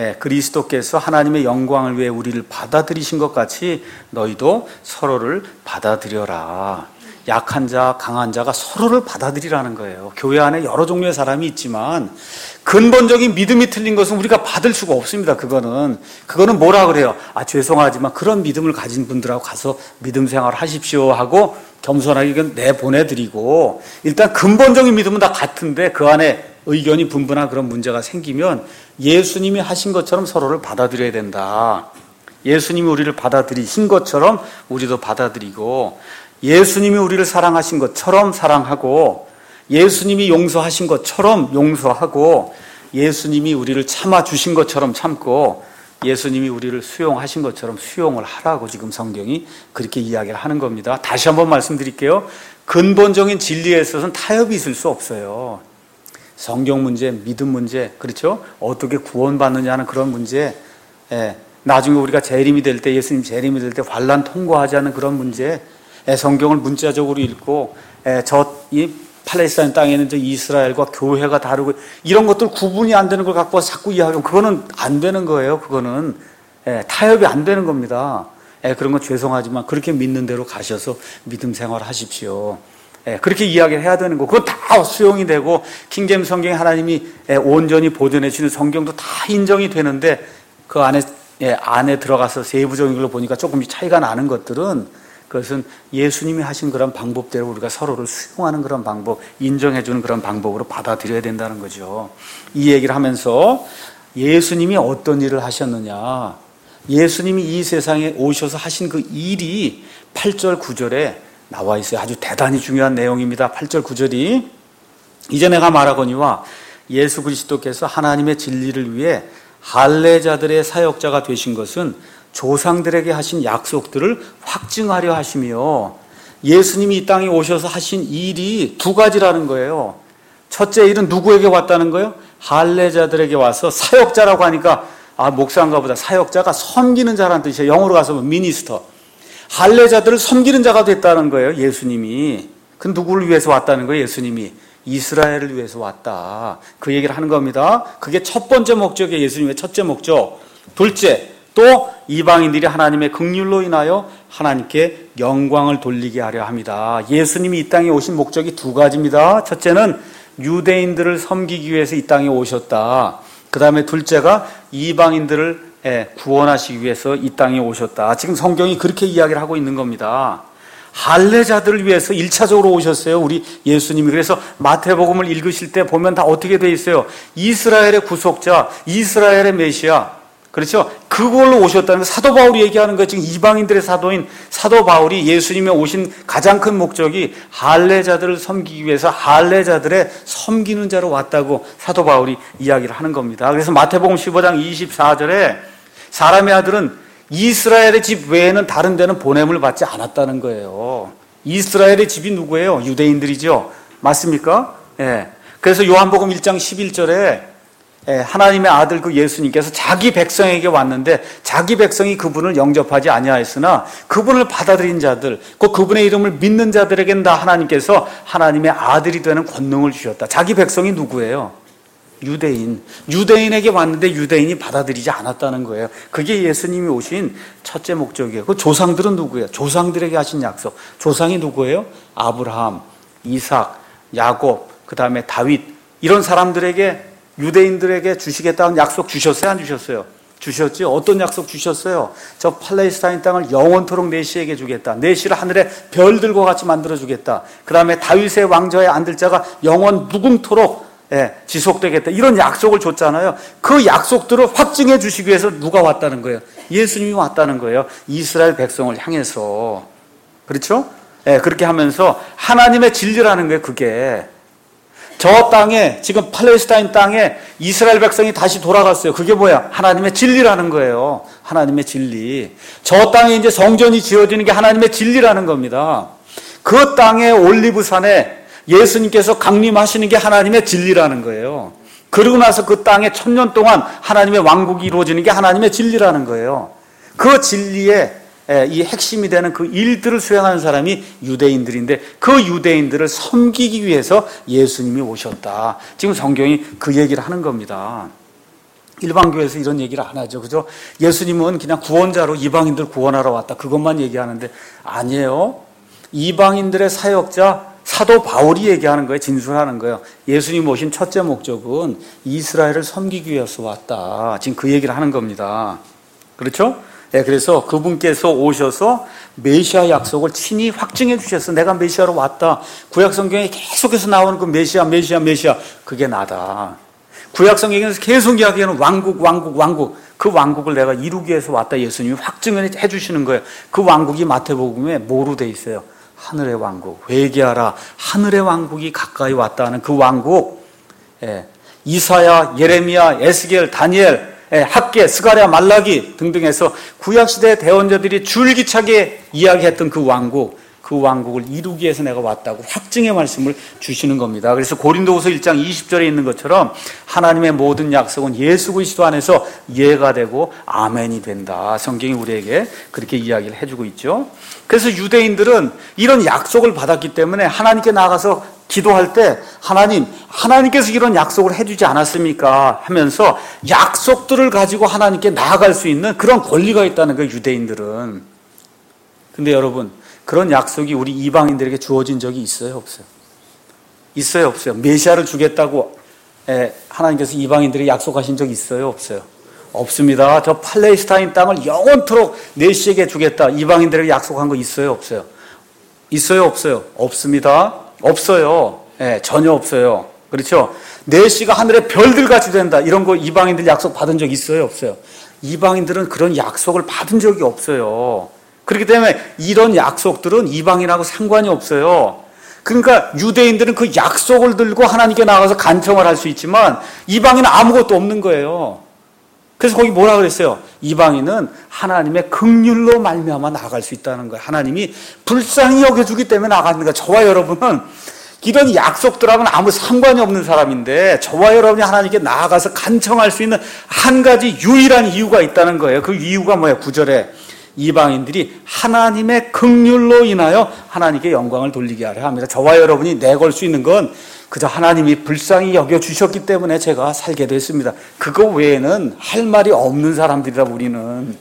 Speaker 1: 그리스도께서 하나님의 영광을 위해 우리를 받아들이신 것 같이 너희도 서로를 받아들여라. 약한 자, 강한 자가 서로를 받아들이라는 거예요. 교회 안에 여러 종류의 사람이 있지만 근본적인 믿음이 틀린 것은 우리가 받을 수가 없습니다. 그거는 뭐라 그래요? 죄송하지만 그런 믿음을 가진 분들하고 가서 믿음 생활을 하십시오 하고 겸손하게 내보내드리고 일단 근본적인 믿음은 다 같은데 그 안에 의견이 분분한 그런 문제가 생기면 예수님이 하신 것처럼 서로를 받아들여야 된다. 예수님이 우리를 받아들이신 것처럼 우리도 받아들이고 예수님이 우리를 사랑하신 것처럼 사랑하고 예수님이 용서하신 것처럼 용서하고 예수님이 우리를 참아주신 것처럼 참고 예수님이 우리를 수용하신 것처럼 수용을 하라고 지금 성경이 그렇게 이야기를 하는 겁니다. 다시 한번 말씀드릴게요. 근본적인 진리에 있어서는 타협이 있을 수 없어요. 성경 문제, 믿음 문제, 그렇죠? 어떻게 구원받느냐 하는 그런 문제, 나중에 우리가 재림이 될 때, 예수님 재림이 될 때 환난 통과하지 않는 그런 문제, 성경을 문자적으로 읽고 이 팔레스타인 땅에 있는 저 이스라엘과 교회가 다르고 이런 것들 구분이 안 되는 걸 갖고 와서 자꾸 이야기하면 그거는 안 되는 거예요. 그거는 타협이 안 되는 겁니다. 그런 건 죄송하지만 그렇게 믿는 대로 가셔서 믿음 생활 하십시오. 그렇게 이야기를 해야 되는 거. 그건 다 수용이 되고 킹제임스 성경에 하나님이 온전히 보존해 주시는 성경도 다 인정이 되는데 그 안에 들어가서 세부적인 걸로 보니까 조금 차이가 나는 것들은 그것은 예수님이 하신 그런 방법대로 우리가 서로를 수용하는 그런 방법, 인정해주는 그런 방법으로 받아들여야 된다는 거죠. 이 얘기를 하면서 예수님이 어떤 일을 하셨느냐, 예수님이 이 세상에 오셔서 하신 그 일이 8절, 9절에 나와 있어요. 아주 대단히 중요한 내용입니다. 8절, 9절이 이제 내가 말하거니와 예수 그리스도께서 하나님의 진리를 위해 할례자들의 사역자가 되신 것은 조상들에게 하신 약속들을 확증하려 하시며 예수님이 이 땅에 오셔서 하신 일이 두 가지라는 거예요. 첫째 일은 누구에게 왔다는 거예요? 할례자들에게 와서 사역자라고 하니까 목사인가 보다. 사역자가 섬기는 자라는 뜻이에요. 영어로 가서 미니스터. 할례자들을 섬기는 자가 됐다는 거예요. 예수님이. 그 누구를 위해서 왔다는 거예요? 예수님이. 이스라엘을 위해서 왔다. 그 얘기를 하는 겁니다. 그게 첫 번째 목적이에요. 예수님의 첫째 목적. 둘째, 또 이방인들이 하나님의 긍휼로 인하여 하나님께 영광을 돌리게 하려 합니다. 예수님이 이 땅에 오신 목적이 두 가지입니다. 첫째는 유대인들을 섬기기 위해서 이 땅에 오셨다. 그 다음에 둘째가 이방인들을 구원하시기 위해서 이 땅에 오셨다. 지금 성경이 그렇게 이야기를 하고 있는 겁니다. 할례자들을 위해서 1차적으로 오셨어요. 우리 예수님이. 그래서 마태복음을 읽으실 때 보면 다 어떻게 돼 있어요? 이스라엘의 구속자, 이스라엘의 메시아. 그렇죠? 그걸로 오셨다는 거. 사도 바울이 얘기하는 거. 지금 이방인들의 사도인 사도 바울이 예수님의 오신 가장 큰 목적이 할례자들을 섬기기 위해서 할례자들의 섬기는 자로 왔다고 사도 바울이 이야기를 하는 겁니다. 그래서 마태복음 15장 24절에 사람의 아들은 이스라엘의 집 외에는 다른 데는 보냄을 받지 않았다는 거예요. 이스라엘의 집이 누구예요? 유대인들이죠. 맞습니까? 예. 그래서 요한복음 1장 11절에 하나님의 아들 그 예수님께서 자기 백성에게 왔는데 자기 백성이 그분을 영접하지 아니하였으나 그분을 받아들인 자들, 그분의 이름을 믿는 자들에게는 다 하나님께서 하나님의 아들이 되는 권능을 주셨다. 자기 백성이 누구예요? 유대인. 유대인에게 왔는데 유대인이 받아들이지 않았다는 거예요. 그게 예수님이 오신 첫째 목적이에요. 그 조상들은 누구예요? 조상들에게 하신 약속. 조상이 누구예요? 아브라함, 이삭, 야곱, 그 다음에 다윗. 이런 사람들에게, 유대인들에게 주시겠다는 약속 주셨어요? 안 주셨어요? 주셨죠? 어떤 약속 주셨어요? 저 팔레스타인 땅을 영원토록 내시에게 주겠다. 내시를 하늘의 별들과 같이 만들어주겠다. 그 다음에 다윗의 왕좌에 앉을 자가 영원 무궁토록 지속되겠다. 이런 약속을 줬잖아요. 그 약속들을 확증해 주시기 위해서 누가 왔다는 거예요? 예수님이 왔다는 거예요. 이스라엘 백성을 향해서. 그렇죠? 그렇게 하면서 하나님의 진리라는 거예요. 그게. 저 땅에, 지금 팔레스타인 땅에 이스라엘 백성이 다시 돌아갔어요. 그게 뭐야? 하나님의 진리라는 거예요. 하나님의 진리. 저 땅에 이제 성전이 지어지는 게 하나님의 진리라는 겁니다. 그 땅에 올리브산에 예수님께서 강림하시는 게 하나님의 진리라는 거예요. 그러고 나서 그 땅에 1000년 동안 하나님의 왕국이 이루어지는 게 하나님의 진리라는 거예요. 그 진리의 이 핵심이 되는 그 일들을 수행하는 사람이 유대인들인데 그 유대인들을 섬기기 위해서 예수님이 오셨다. 지금 성경이 그 얘기를 하는 겁니다. 일반 교회에서 이런 얘기를 안 하죠. 그죠? 예수님은 그냥 구원자로 이방인들 구원하러 왔다. 그것만 얘기하는데 아니에요. 이방인들의 사역자 사도 바울이 얘기하는 거예요. 진술하는 거예요. 예수님 오신 첫째 목적은 이스라엘을 섬기기 위해서 왔다. 지금 그 얘기를 하는 겁니다. 그렇죠? 그래서 그분께서 오셔서 메시아 약속을 친히 확증해 주셔서 내가 메시아로 왔다. 구약 성경에 계속해서 나오는 그 메시아 그게 나다. 구약 성경에서 계속 이야기하는 왕국 그 왕국을 내가 이루기 위해서 왔다. 예수님이 확증을 해 주시는 거예요. 그 왕국이 마태복음에 뭐로 돼 있어요? 하늘의 왕국. 회개하라. 하늘의 왕국이 가까이 왔다 하는 그 왕국. 이사야, 예레미야, 에스겔, 다니엘, 학개, 스가랴, 말라기 등등 해서 구약시대의 대언자들이 줄기차게 이야기했던 그 왕국을 이루기 위해서 내가 왔다고 확증의 말씀을 주시는 겁니다. 그래서 고린도후서 1장 20절에 있는 것처럼 하나님의 모든 약속은 예수 그리스도 안에서 예가 되고 아멘이 된다. 성경이 우리에게 그렇게 이야기를 해주고 있죠. 그래서 유대인들은 이런 약속을 받았기 때문에 하나님께 나가서 기도할 때 하나님께서 이런 약속을 해주지 않았습니까? 하면서 약속들을 가지고 하나님께 나아갈 수 있는 그런 권리가 있다는 거예요, 유대인들은. 근데 여러분, 그런 약속이 우리 이방인들에게 주어진 적이 있어요, 없어요? 있어요, 없어요? 메시아를 주겠다고 하나님께서 이방인들에게 약속하신 적 있어요, 없어요? 없습니다. 저 팔레스타인 땅을 영원토록 내시에게 주겠다. 이방인들에게 약속한 거 있어요, 없어요? 있어요, 없어요? 없습니다. 없어요. 전혀 없어요. 그렇죠? 내시가 하늘의 별들같이 된다. 이런 거 이방인들 약속 받은 적 있어요, 없어요? 이방인들은 그런 약속을 받은 적이 없어요. 그렇기 때문에 이런 약속들은 이방인하고 상관이 없어요. 그러니까 유대인들은 그 약속을 들고 하나님께 나가서 간청을 할 수 있지만 이방인은 아무것도 없는 거예요. 그래서 거기 뭐라 그랬어요? 이방인은 하나님의 긍휼로 말미암아 나아갈 수 있다는 거예요. 하나님이 불쌍히 여겨주기 때문에 나가는 거예요. 저와 여러분은 이런 약속들하고는 아무 상관이 없는 사람인데 저와 여러분이 하나님께 나아가서 간청할 수 있는 한 가지 유일한 이유가 있다는 거예요. 그 이유가 뭐예요? 9절에 이방인들이 하나님의 긍휼로 인하여 하나님께 영광을 돌리게 하려 합니다. 저와 여러분이 내걸 수 있는 건 그저 하나님이 불쌍히 여겨주셨기 때문에 제가 살게 됐습니다. 그거 외에는 할 말이 없는 사람들이라 우리는.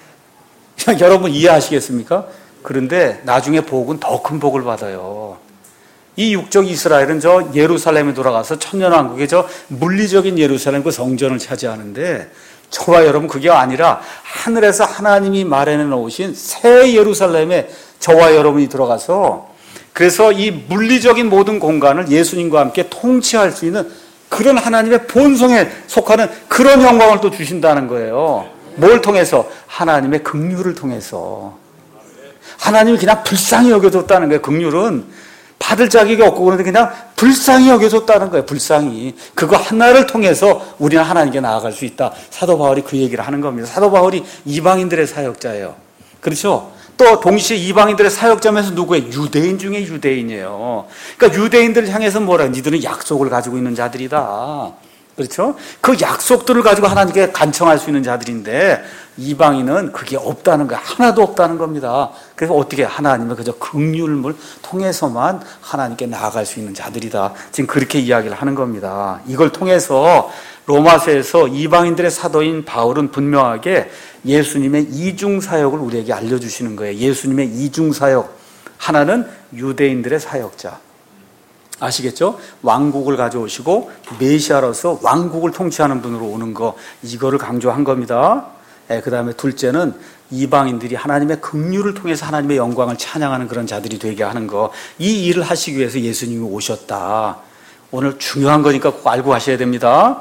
Speaker 1: 여러분 이해하시겠습니까? 그런데 나중에 복은 더 큰 복을 받아요. 이 육적 이스라엘은 저 예루살렘에 돌아가서 천년왕국의 저 물리적인 예루살렘 그 성전을 차지하는데 저와 여러분 그게 아니라 하늘에서 하나님이 마련해 놓으신 새 예루살렘에 저와 여러분이 들어가서 그래서 이 물리적인 모든 공간을 예수님과 함께 통치할 수 있는 그런 하나님의 본성에 속하는 그런 영광을 또 주신다는 거예요. 뭘 통해서? 하나님의 긍휼을 통해서. 하나님이 그냥 불쌍히 여겨줬다는 거예요. 긍휼은 받을 자격이 없고 그런데 그냥 불쌍히 여겨줬다는 거예요. 불쌍히. 그거 하나를 통해서 우리는 하나님께 나아갈 수 있다. 사도 바울이 그 얘기를 하는 겁니다. 사도 바울이 이방인들의 사역자예요. 그렇죠? 또 동시에 이방인들의 사역자면서 누구예요? 유대인 중에 유대인이에요. 그러니까 유대인들을 향해서 뭐라? 니들은 약속을 가지고 있는 자들이다. 그렇죠? 그 약속들을 가지고 하나님께 간청할 수 있는 자들인데 이방인은 그게 없다는 거예요. 하나도 없다는 겁니다. 그래서 어떻게 하나님은 그저 긍휼을 통해서만 하나님께 나아갈 수 있는 자들이다. 지금 그렇게 이야기를 하는 겁니다. 이걸 통해서 로마서에서 이방인들의 사도인 바울은 분명하게 예수님의 이중 사역을 우리에게 알려주시는 거예요. 예수님의 이중 사역. 하나는 유대인들의 사역자. 아시겠죠? 왕국을 가져오시고 메시아로서 왕국을 통치하는 분으로 오는 거, 이거를 강조한 겁니다. 그 다음에 둘째는 이방인들이 하나님의 긍휼을 통해서 하나님의 영광을 찬양하는 그런 자들이 되게 하는 거, 이 일을 하시기 위해서 예수님이 오셨다. 오늘 중요한 거니까 꼭 알고 가셔야 됩니다.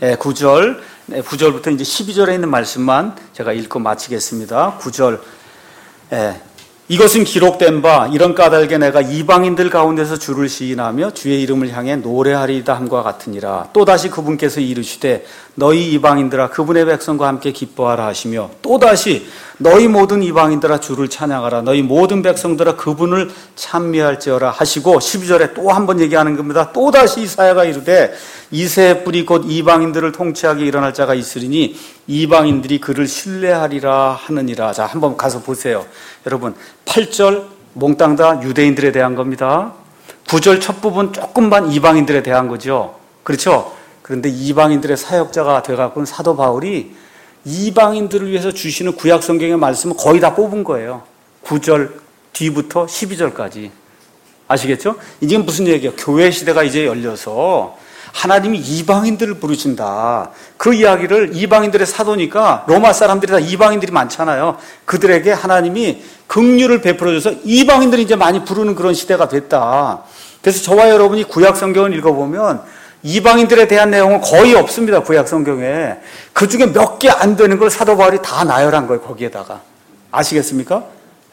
Speaker 1: 9절부터 이제 12절에 있는 말씀만 제가 읽고 마치겠습니다. 9절. 이것은 기록된 바 이런 까닭에 내가 이방인들 가운데서 주를 시인하며 주의 이름을 향해 노래하리이다 함과 같으니라. 또다시 그분께서 이르시되 너희 이방인들아 그분의 백성과 함께 기뻐하라 하시며 또다시 너희 모든 이방인들아 주를 찬양하라. 너희 모든 백성들아 그분을 찬미할지어라 하시고 12절에 또 한 번 얘기하는 겁니다. 또다시 이사야가 이르되 이새의 뿌리 곧 이방인들을 통치하게 일어날 자가 있으리니 이방인들이 그를 신뢰하리라 하느니라. 자, 한번 가서 보세요. 여러분 8절 몽땅 다 유대인들에 대한 겁니다. 9절 첫 부분 조금만 이방인들에 대한 거죠. 그렇죠? 그런데 이방인들의 사역자가 되어갖고는 사도 바울이 이방인들을 위해서 주시는 구약 성경의 말씀을 거의 다 뽑은 거예요. 9절 뒤부터 12절까지. 아시겠죠? 이게 무슨 얘기예요? 교회 시대가 이제 열려서 하나님이 이방인들을 부르신다. 그 이야기를 이방인들의 사도니까 로마 사람들이 다 이방인들이 많잖아요. 그들에게 하나님이 긍휼을 베풀어줘서 이방인들이 이제 많이 부르는 그런 시대가 됐다. 그래서 저와 여러분이 구약 성경을 읽어보면 이방인들에 대한 내용은 거의 없습니다. 구약 성경에. 그 중에 몇 개 안 되는 걸 사도 바울이 다 나열한 거예요. 거기에다가. 아시겠습니까?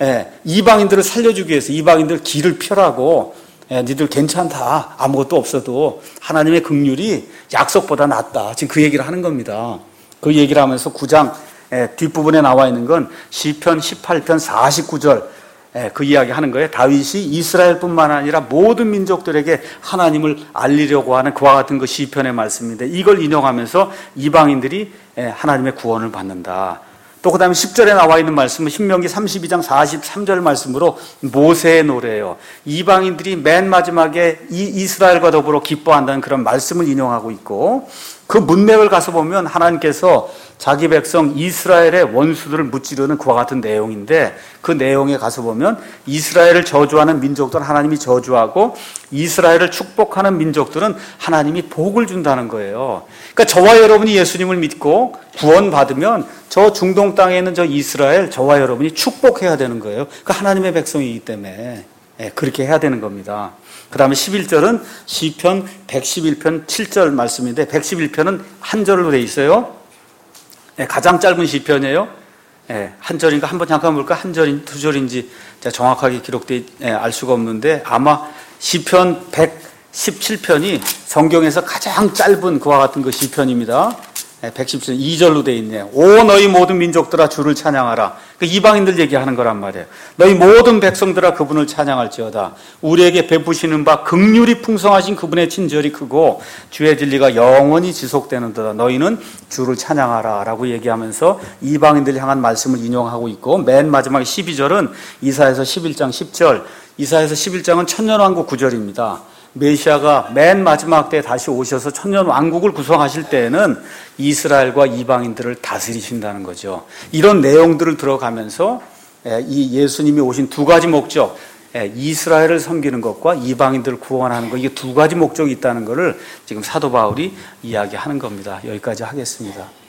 Speaker 1: 이방인들을 살려주기 위해서 이방인들 길을 펴라고. 니들 괜찮다. 아무것도 없어도 하나님의 긍휼이 약속보다 낫다. 지금 그 얘기를 하는 겁니다. 그 얘기를 하면서 9장 뒷부분에 나와 있는 건 시편 18편 49절 그 이야기 하는 거예요. 다윗이 이스라엘뿐만 아니라 모든 민족들에게 하나님을 알리려고 하는 그와 같은 그 시편의 말씀인데 이걸 인용하면서 이방인들이 하나님의 구원을 받는다. 또 그 다음에 10절에 나와 있는 말씀은 신명기 32장 43절 말씀으로 모세의 노래예요. 이방인들이 맨 마지막에 이스라엘과 더불어 기뻐한다는 그런 말씀을 인용하고 있고 그 문맥을 가서 보면 하나님께서 자기 백성 이스라엘의 원수들을 무찌르는 그와 같은 내용인데 그 내용에 가서 보면 이스라엘을 저주하는 민족들은 하나님이 저주하고 이스라엘을 축복하는 민족들은 하나님이 복을 준다는 거예요. 그러니까 저와 여러분이 예수님을 믿고 구원받으면 저 중동 땅에 있는 저 이스라엘 저와 여러분이 축복해야 되는 거예요. 그 하나님의 백성이기 때문에 그렇게 해야 되는 겁니다. 그 다음에 11절은 시편 111편 7절 말씀인데 111편은 한 절로 돼 있어요. 가장 짧은 시편이에요. 한 절인가 한번 잠깐 볼까? 한 절인지 두 절인지 정확하게 기록돼 알 수가 없는데 아마 시편 117편이 성경에서 가장 짧은 그와 같은 그 시편입니다. 117편 2절로 돼 있네요. 오 너희 모든 민족들아 주를 찬양하라. 그 이방인들 얘기하는 거란 말이에요. 너희 모든 백성들아 그분을 찬양할지어다. 우리에게 베푸시는 바 긍휼이 풍성하신 그분의 친절이 크고 주의 진리가 영원히 지속되는도다. 너희는 주를 찬양하라 라고 얘기하면서 이방인들 향한 말씀을 인용하고 있고 맨 마지막 12절은 이사야서 11장 10절. 이사야서 11장은 천년왕국 구절입니다. 메시아가 맨 마지막 때에 다시 오셔서 천년 왕국을 구성하실 때에는 이스라엘과 이방인들을 다스리신다는 거죠. 이런 내용들을 들어가면서 이 예수님이 오신 두 가지 목적, 이스라엘을 섬기는 것과 이방인들을 구원하는 것, 이게 두 가지 목적이 있다는 것을 지금 사도 바울이 이야기하는 겁니다. 여기까지 하겠습니다.